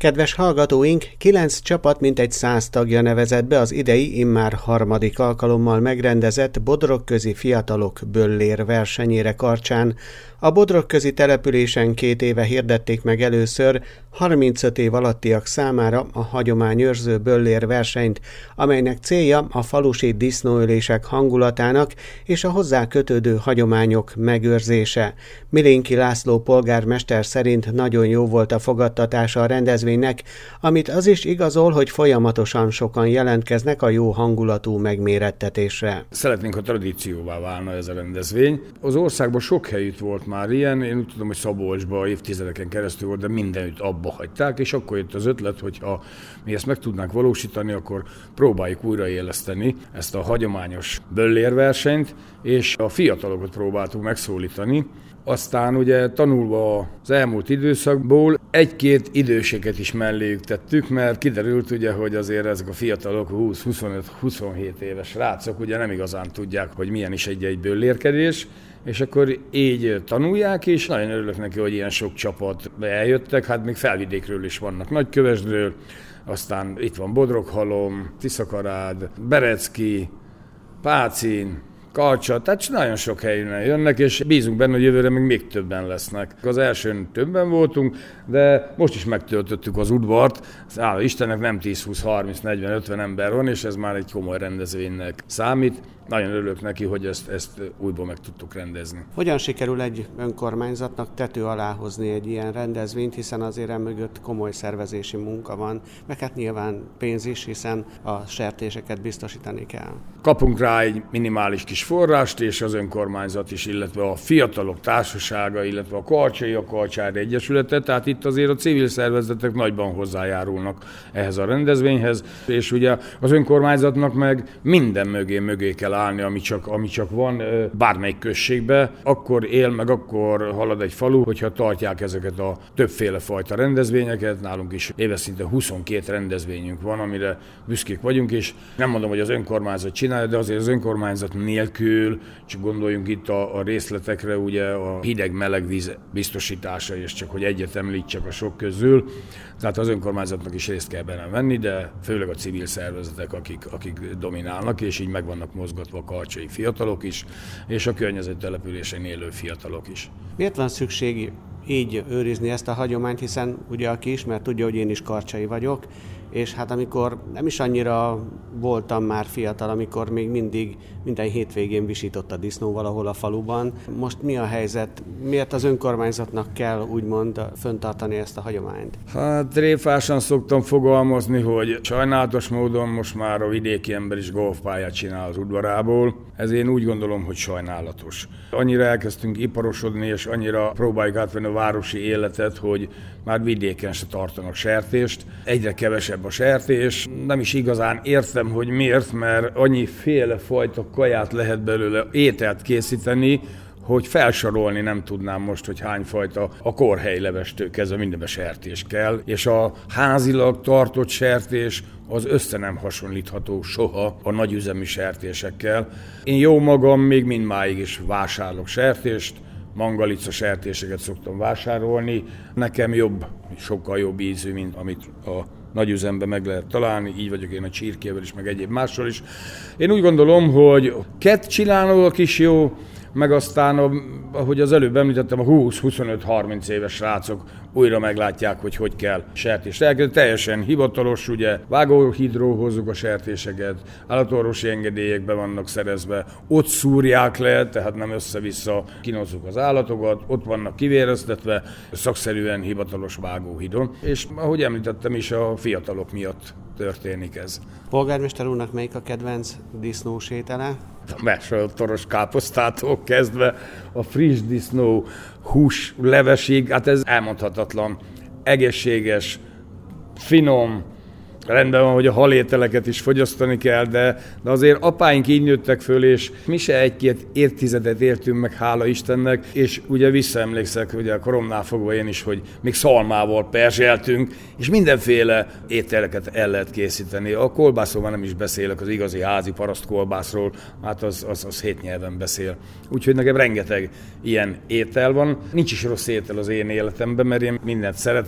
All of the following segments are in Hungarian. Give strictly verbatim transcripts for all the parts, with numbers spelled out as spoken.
Kedves hallgatóink, kilenc csapat mintegy száz tagja nevezett be az idei immár harmadik alkalommal megrendezett Bodrogközi Fiatalok Böllér versenyére Karcsán. A Bodrogközi településen két éve hirdették meg először harmincöt év alattiak számára a hagyományőrző böllér versenyt, amelynek célja a falusi disznóölések hangulatának és a hozzá kötődő hagyományok megőrzése. Milénki László polgármester szerint nagyon jó volt a fogadtatása a rendezvénynek, amit az is igazol, hogy folyamatosan sokan jelentkeznek a jó hangulatú megmérettetésre. Szeretnénk, ha tradícióvá válna ez a rendezvény. Az országban sok helyütt volt már ilyen, én úgy tudom, hogy Szabolcsban évtizedeken keresztül volt, de mindenütt abba hagyták, és akkor jött az ötlet, hogy ha mi ezt meg tudnánk valósítani, akkor próbáljuk újraéleszteni ezt a hagyományos böllérversenyt, és a fiatalokat próbáltuk megszólítani. Aztán ugye tanulva az elmúlt időszakból egy-két időseket is melléjük tettük, mert kiderült ugye, hogy azért ezek a fiatalok húsz, huszonöt, huszonhét éves rácok ugye nem igazán tudják, hogy milyen is egy-egy böllérkedés, és akkor így tanulják, és nagyon örülök neki, hogy ilyen sok csapat eljöttek, hát még Felvidékről is vannak, Nagykövesdről, aztán itt van Bodroghalom, Tiszakarád, Berecki, Pácin, Karcsa, tehát nagyon sok helyen jönnek, és bízunk benne, hogy jövőre még, még többen lesznek. Az elsőn többen voltunk, de most is megtöltöttük az udvart. Hála Istennek nem tíz, húsz, harminc, negyven, ötven ember van, és ez már egy komoly rendezvénynek számít. Nagyon örülök neki, hogy ezt, ezt újból meg tudtuk rendezni. Hogyan sikerül egy önkormányzatnak tető alá hozni egy ilyen rendezvényt, hiszen azért emögött komoly szervezési munka van, meg hát nyilván pénz is, hiszen a sertéseket biztosítani kell. Kapunk rá egy minimális kis forrást, és az önkormányzat is, illetve a fiatalok társasága, illetve a Karcsai, a Karcsári Egyesülete, tehát itt azért a civil szervezetek nagyban hozzájárulnak ehhez a rendezvényhez, és ugye az önkormányzatnak meg minden mögé mögé kell állni, ami csak, ami csak van bármelyik községbe, akkor él, meg akkor halad egy falu, hogyha tartják ezeket a többféle fajta rendezvényeket. Nálunk is éves szinte huszonkét rendezvényünk van, amire büszkék vagyunk, és nem mondom, hogy az önkormányzat csinálja, de azért az önkormányzat nélkül, csak gondoljunk itt a, a részletekre, ugye a hideg-meleg víz biztosítása, és csak hogy egyet említsek a sok közül. Tehát az önkormányzatnak is részt kell benne venni, de főleg a civil szervezetek, akik, akik dominálnak, és így meg vannak mozgatva a karcsai fiatalok is, és a környező településen élő fiatalok is. Miért van szükség így őrizni ezt a hagyományt, hiszen ugye aki ismer, tudja, hogy én is karcsai vagyok, és hát amikor nem is annyira voltam már fiatal, amikor még mindig minden hétvégén visított a disznó valahol a faluban. Most mi a helyzet? Miért az önkormányzatnak kell úgymond föntartani ezt a hagyományt? Hát tréfásan szoktam fogalmazni, hogy sajnálatos módon most már a vidéki ember is golfpályát csinál az udvarából. Ez én úgy gondolom, hogy sajnálatos. Annyira elkezdtünk iparosodni, és annyira próbáljuk átvenni a városi életet, hogy már vidéken se tartanak sertést. Egyre kevesebb a sertés. Nem is igazán értem, hogy miért, mert annyi féle fajta kaját lehet belőle ételt készíteni, hogy felsorolni nem tudnám most, hogy hány fajta a korhelylevestől kezdve mindenbe sertés kell, és a házilag tartott sertés az össze nem hasonlítható soha a nagyüzemű sertésekkel. Én jó magam még mindmáig is vásárolok sertést, mangalica sertéseket szoktam vásárolni. Nekem jobb, sokkal jobb ízű, mint amit a nagyüzemben meg lehet találni, így vagyok én a csirkével is, meg egyéb mással is. Én úgy gondolom, hogy kett csinálóak is jó, meg aztán, ahogy az előbb említettem, a húsz, huszonöt, harminc éves srácok újra meglátják, hogy hogy kell sertést elkezdeni. Teljesen hivatalos, ugye, vágóhídról hozzuk a sertéseket, állatorvosi engedélyek be vannak szerezve, ott szúrják le, tehát nem össze-vissza kinozzuk az állatokat, ott vannak kivéreztetve, szakszerűen hivatalos vágóhídon. És ahogy említettem is, a fiatalok miatt történik ez. Polgármester úrnak melyik a kedvenc disznós étele? A mesolt toros káposztától kezdve a friss disznó hús levesig, hát ez elmondhatatlan, egészséges, finom. Rendben van, hogy a halételeket is fogyasztani kell, de, de azért apáink így nőttek föl, és mi se egy-két évtizedet értünk meg, hála Istennek, és ugye visszaemlékszek, ugye a koromnál fogva én is, hogy még szalmával perzseltünk, és mindenféle ételeket el lehet készíteni. A kolbászról már nem is beszélek, az igazi házi paraszt kolbászról, hát az, az, az hét nyelven beszél. Úgyhogy nekem rengeteg ilyen étel van. Nincs is rossz étel az én életemben, mert én mindent szeretek,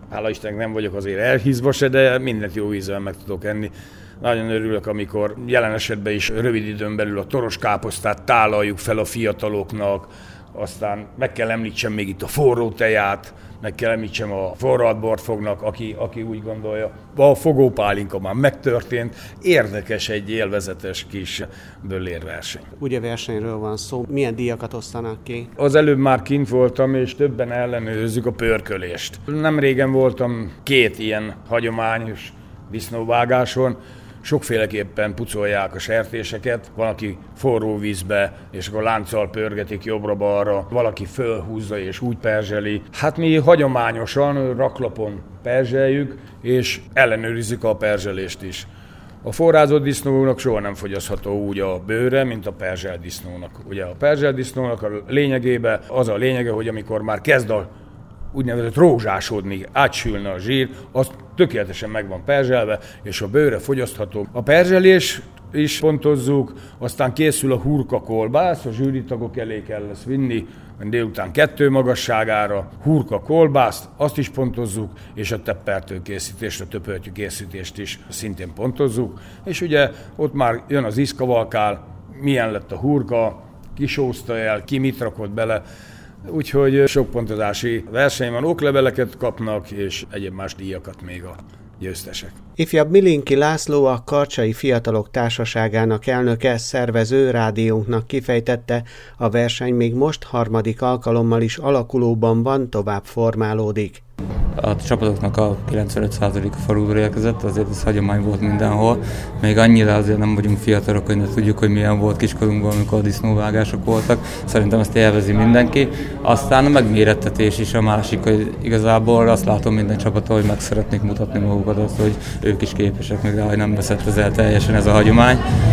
Hála Istennek nem vagyok azért elhízva se, de mindent jó ízzel meg tudok enni. Nagyon örülök, amikor jelen esetben is rövid időn belül a toros káposztát tálaljuk fel a fiataloknak, aztán meg kell említsem még itt a forró teját, meg kell említsem a forralt bort fognak, aki, aki úgy gondolja. A fogópálinka már megtörtént, érdekes egy élvezetes kis böllérverseny. Ugye versenyről van szó, milyen díjakat osztanak ki? Az előbb már kint voltam, és többen ellenőrzzük a pörkölést. Nem régen voltam két ilyen hagyományos disznóvágáson, sokféleképpen pucolják a sertéseket, van, aki forró vízbe, és akkor lánccal pörgetik jobbra-balra, valaki fölhúzza és úgy perzseli. Hát mi hagyományosan raklapon perzseljük, és ellenőrizzük a perzselést is. A forrázott disznónak soha nem fogyasztható úgy a bőre, mint a perzselt disznónak. Ugye a perzselt disznónak a lényegében az a lényege, hogy amikor már kezd a úgynevezett rózsásodni, átsülne a zsír, az tökéletesen meg van perzselve, és a bőre fogyasztható. A perzselés is pontozzuk, aztán készül a hurka kolbász, a zsűritagok elé kell ezt vinni, délután kettő magasságára, hurka kolbászt, azt is pontozzuk, és a teppertő készítést, a töpörtyű készítést is szintén pontozzuk, és ugye ott már jön az ízkavalkál, milyen lett a hurka, ki sózta el, ki mit rakott bele. Úgyhogy sok pontozási verseny van, okleveleket kapnak, és egyéb más díjakat még a győztesek. Ifjabb Milinki László, a Karcsai Fiatalok Társaságának elnöke, szervező rádiónknak kifejtette, a verseny még most harmadik alkalommal is alakulóban van, tovább formálódik. A csapatoknak a kilencvenöt százaléka faluról érkezett, azért ez hagyomány volt mindenhol. Még annyira azért nem vagyunk fiatalok, hogy ne tudjuk, hogy milyen volt kiskorunkban, amikor a disznóvágások voltak. Szerintem ezt élvezi mindenki. Aztán a megmérettetés is a másik, hogy igazából azt látom minden csapaton, hogy meg szeretnék mutatni magukat, azt, hogy ők is képesek meg rá, hogy nem veszett el teljesen ez a hagyomány.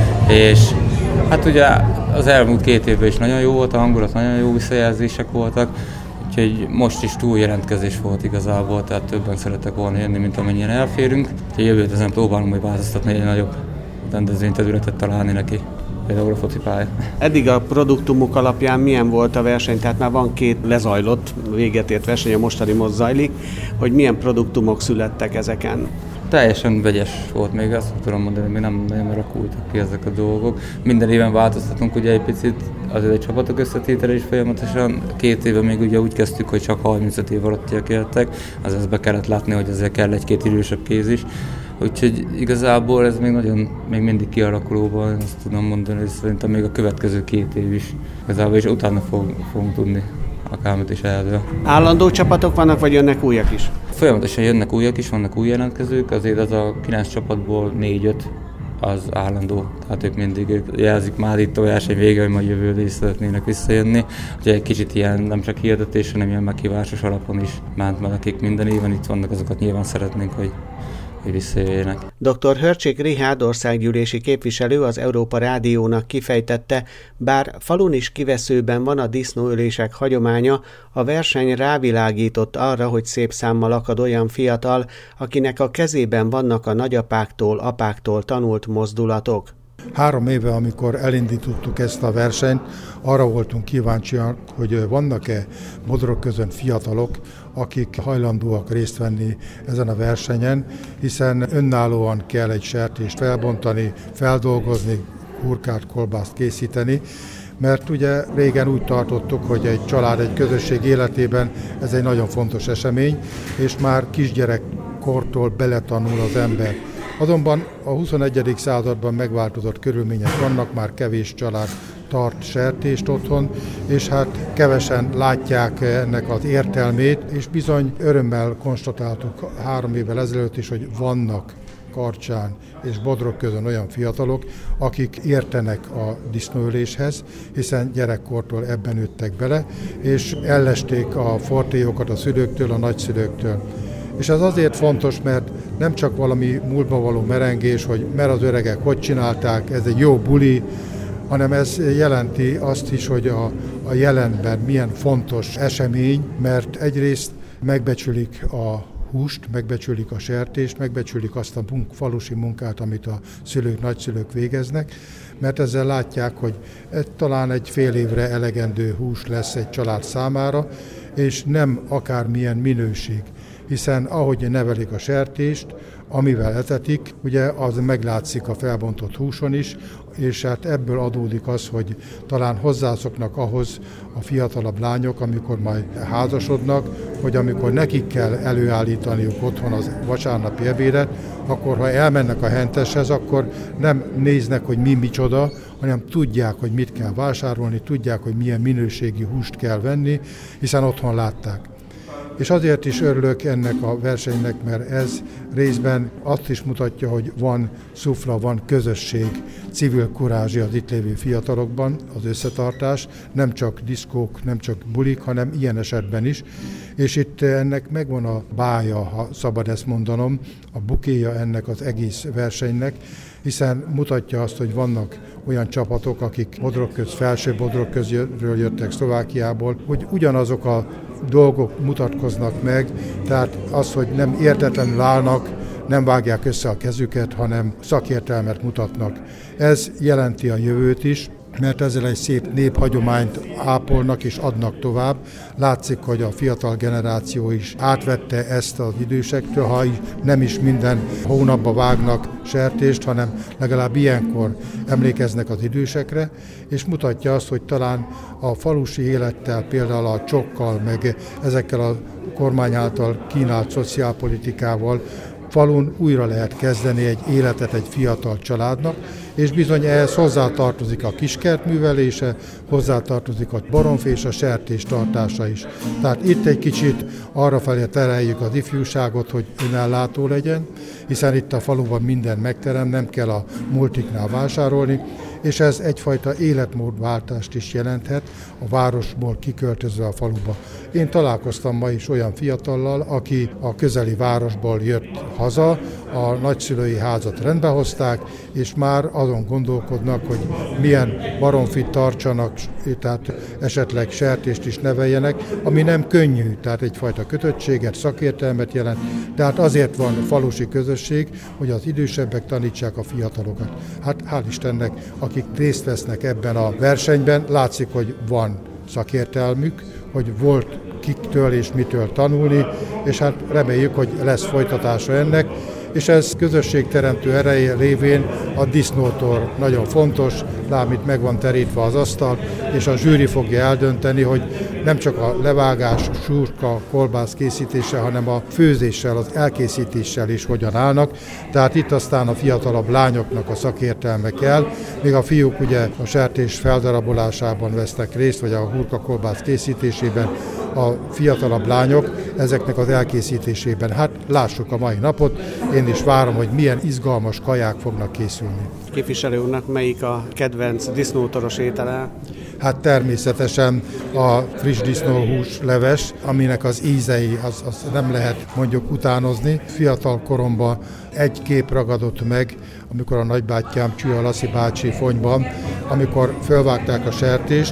És hát ugye az elmúlt két évben is nagyon jó volt a hangulat, nagyon jó visszajelzések voltak. Úgyhogy most is túl jelentkezés volt igazából, tehát többen szerettek volna jönni, mint amennyien elférünk. Úgyhogy jövőt ezen próbálom majd változtatni, egy nagyobb rendezvényterületet találni neki, például a focipálya. Eddig a produktumok alapján milyen volt a verseny? Tehát már van két lezajlott, véget ért verseny, a mostani most zajlik, hogy milyen produktumok születtek ezeken? Teljesen vegyes volt még, azt tudom mondani, még nem nagyon alakultak ki ezek a dolgok. Minden éven változtatunk ugye egy picit, azért egy csapatok összetétele is folyamatosan. Két éve még ugye úgy kezdtük, hogy csak harmincöt év alattiak jöttek, azért be kellett látni, hogy ezért kell egy-két idősebb kéz is. Úgyhogy igazából ez még nagyon, még mindig kialakulóban, azt tudom mondani, hogy szerintem még a következő két év is igazából, és utána fog, fogunk tudni akármit is eldől. Állandó csapatok vannak, vagy jönnek újak is? Folyamatosan jönnek újak is, vannak új jelentkezők, azért az a kilenc csapatból négy-öt az állandó, tehát ők mindig ők jelzik már itt a verseny vége, hogy majd jövőre is szeretnének visszajönni. Úgyhogy egy kicsit ilyen nem csak hirdetés, hanem ilyen meghívásos alapon is ment, mert akik minden éven itt vannak, azokat nyilván szeretnénk, hogy visszajöjjenek. doktor Hörcsik Richárd országgyűlési képviselő az Európa Rádiónak kifejtette, bár falun is kiveszőben van a disznóölések hagyománya, a verseny rávilágított arra, hogy szép számmal akad olyan fiatal, akinek a kezében vannak a nagyapáktól, apáktól tanult mozdulatok. Három éve, amikor elindítottuk ezt a versenyt, arra voltunk kíváncsiak, hogy vannak-e Bodrog közön fiatalok, akik hajlandóak részt venni ezen a versenyen, hiszen önállóan kell egy sertést felbontani, feldolgozni, hurkát, kolbászt készíteni, mert ugye régen úgy tartottuk, hogy egy család, egy közösség életében ez egy nagyon fontos esemény, és már kisgyerekkortól beletanul az ember. Azonban a huszonegyedik században megváltozott körülmények vannak, már kevés család tart sertést otthon, és hát kevesen látják ennek az értelmét, és bizony örömmel konstatáltuk három évvel ezelőtt is, hogy vannak Karcsán és Bodrog közön olyan fiatalok, akik értenek a disznóöléshez, hiszen gyerekkortól ebben nőttek bele, és ellesték a fortélyokat a szülőktől, a nagyszülőktől. És ez azért fontos, mert nem csak valami múltba való merengés, hogy mert az öregek hogy csinálták, ez egy jó buli, hanem ez jelenti azt is, hogy a, a jelenben milyen fontos esemény, mert egyrészt megbecsülik a húst, megbecsülik a sertést, megbecsülik azt a munk, falusi munkát, amit a szülők, nagyszülők végeznek, mert ezzel látják, hogy talán egy fél évre elegendő hús lesz egy család számára, és nem akármilyen minőség, hiszen ahogy nevelik a sertést, amivel etetik, ugye az meglátszik a felbontott húson is, és hát ebből adódik az, hogy talán hozzászoknak ahhoz a fiatalabb lányok, amikor majd házasodnak, hogy amikor nekik kell előállítaniuk otthon az vasárnapi ebédet, akkor ha elmennek a henteshez, akkor nem néznek, hogy mi micsoda, hanem tudják, hogy mit kell vásárolni, tudják, hogy milyen minőségi húst kell venni, hiszen otthon látták. És azért is örülök ennek a versenynek, mert ez részben azt is mutatja, hogy van szufla, van közösség, civil kurázsi az itt lévő fiatalokban, az összetartás, nem csak diszkók, nem csak bulik, hanem ilyen esetben is. És itt ennek megvan a bája, ha szabad ezt mondanom, a bukéja ennek az egész versenynek, hiszen mutatja azt, hogy vannak olyan csapatok, akik Bodrogköz, felső Bodrogközről jöttek Szlovákiából, hogy ugyanazok a dolgok mutatkoznak meg, tehát az, hogy nem értetlenül állnak, nem vágják össze a kezüket, hanem szakértelmet mutatnak. Ez jelenti a jövőt is, mert ezzel egy szép néphagyományt ápolnak és adnak tovább. Látszik, hogy a fiatal generáció is átvette ezt az idősektől, ha nem is minden hónapban vágnak sertést, hanem legalább ilyenkor emlékeznek az idősekre, és mutatja azt, hogy talán a falusi élettel, például a csokkal, meg ezekkel a kormány által kínált szociálpolitikával falun újra lehet kezdeni egy életet egy fiatal családnak, és bizony ehhez hozzátartozik a kiskert művelése, hozzátartozik a baromfi és a sertés tartása is. Tehát itt egy kicsit arrafelé tereljük az ifjúságot, hogy önellátó legyen, hiszen itt a faluban minden megterem, nem kell a multiknál vásárolni, és ez egyfajta életmódváltást is jelenthet a városból kiköltözve a faluba. Én találkoztam ma is olyan fiatallal, aki a közeli városból jött haza, a nagyszülői házat rendbe hozták, és már azon gondolkodnak, hogy milyen baromfit tartsanak, tehát esetleg sertést is neveljenek, ami nem könnyű, tehát egyfajta kötöttséget, szakértelmet jelent, tehát azért van falusi közösség, hogy az idősebbek tanítsák a fiatalokat. Hát hál' Istennek, akik részt vesznek ebben a versenyben, látszik, hogy van szakértelmük, hogy volt kiktől és mitől tanulni, és hát reméljük, hogy lesz folytatása ennek, és ez közösségteremtő ereje révén a disznótor nagyon fontos, lám itt meg van terítve az asztal, és a zsűri fogja eldönteni, hogy nem csak a levágás, súrka, kolbász készítése, hanem a főzéssel, az elkészítéssel is hogyan állnak. Tehát itt aztán a fiatalabb lányoknak a szakértelme kell, még a fiúk ugye a sertés feldarabolásában vesznek részt, vagy a hurka kolbász készítésében, a fiatalabb lányok ezeknek az elkészítésében. Hát lássuk a mai napot, én is várom, hogy milyen izgalmas kaják fognak készülni. Képviselő úrnak melyik a kedvenc disznótoros étele? Hát természetesen a friss disznóhús leves, aminek az ízei az, az nem lehet mondjuk utánozni. Fiatal koromban egy kép ragadott meg, amikor a nagybátyám Csüha Lassi bácsi Fonyban, amikor fölvágták a sertést,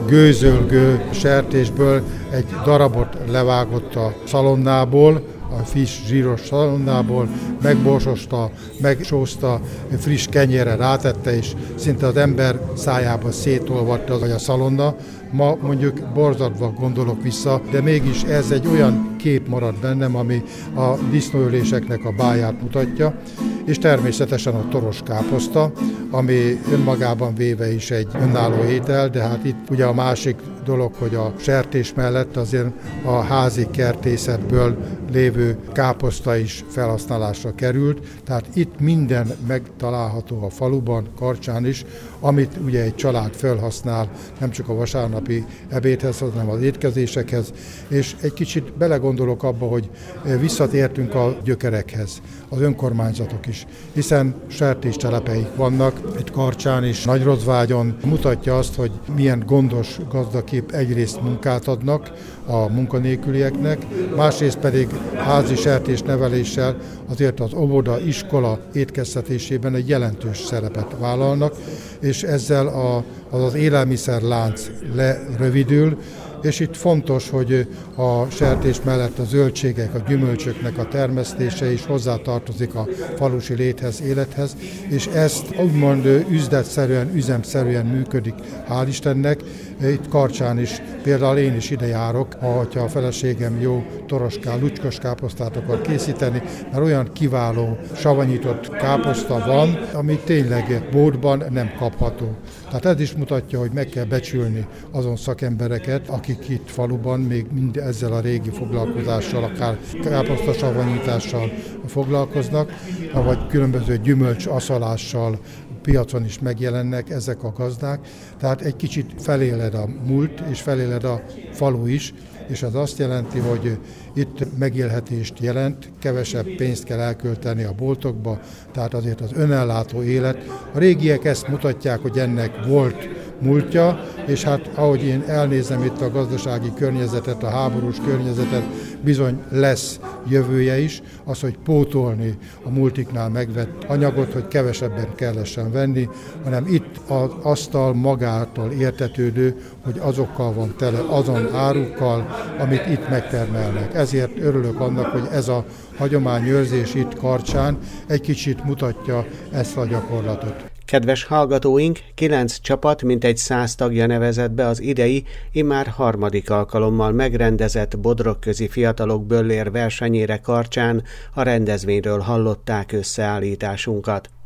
gőzölgő sertésből egy darabot levágott a szalonnából, a friss zsíros szalonnából, megborsosta, megsózta, friss kenyérre rátette, és szinte az ember szájába szétolvatta az a szalonna. Ma mondjuk borzadva gondolok vissza, de mégis ez egy olyan kép marad bennem, ami a disznóöléseknek a báját mutatja, és természetesen a toros káposzta, ami önmagában véve is egy önálló étel, de hát itt ugye a másik dolog, hogy a sertés mellett azért a házi kertészetből lévő káposzta is felhasználásra került, tehát itt minden megtalálható a faluban, Karcsán is, amit ugye egy család felhasznál, nem csak a vasárnapi ebédhez, hanem az étkezésekhez, és egy kicsit belegondolok abba, hogy visszatértünk a gyökerekhez, az önkormányzatok is, hiszen sertéstelepeik vannak, itt Karcsán is, Nagyrozvágyon mutatja azt, hogy milyen gondos gazdakép egyrészt munkát adnak a munkanélkülieknek, másrészt pedig házi sertésneveléssel azért az óvoda, iskola étkeztetésében egy jelentős szerepet vállalnak, és ezzel a, az az élelmiszerlánc lerövidül, és itt fontos, hogy a sertés mellett a zöldségek, a gyümölcsöknek a termesztése is hozzátartozik a falusi léthez, élethez, és ezt úgymond üzletszerűen, üzemszerűen működik, hál' Istennek, Itt Karcsán is, például én is ide járok, ha a feleségem jó toroskál, lucskos káposztát akar készíteni, mert olyan kiváló savanyított káposzta van, ami tényleg boltban nem kapható. Tehát ez is mutatja, hogy meg kell becsülni azon szakembereket, akik itt faluban még mind ezzel a régi foglalkozással, akár káposztasavanyítással foglalkoznak, vagy különböző gyümölcs aszalással, piacon is megjelennek ezek a gazdák, tehát egy kicsit feléled a múlt, és feléled a falu is, és ez azt jelenti, hogy itt megélhetést jelent, kevesebb pénzt kell elkölteni a boltokba, tehát azért az önellátó élet. A régiek ezt mutatják, hogy ennek volt múltja, és hát ahogy én elnézem itt a gazdasági környezetet, a háborús környezetet, bizony lesz jövője is, az, hogy pótolni a multiknál megvett anyagot, hogy kevesebben kellessen venni, hanem itt az asztal magától értetődő, hogy azokkal van tele, azon árukkal, amit itt megtermelnek. Ezért örülök annak, hogy ez a hagyományőrzés itt Karcsán egy kicsit mutatja ezt a gyakorlatot. Kedves hallgatóink, kilenc csapat mintegy száz tagja nevezett be az idei, immár harmadik alkalommal megrendezett Bodrogközi Fiatalok Böllér versenyére Karcsán. A rendezvényről hallották összeállításunkat.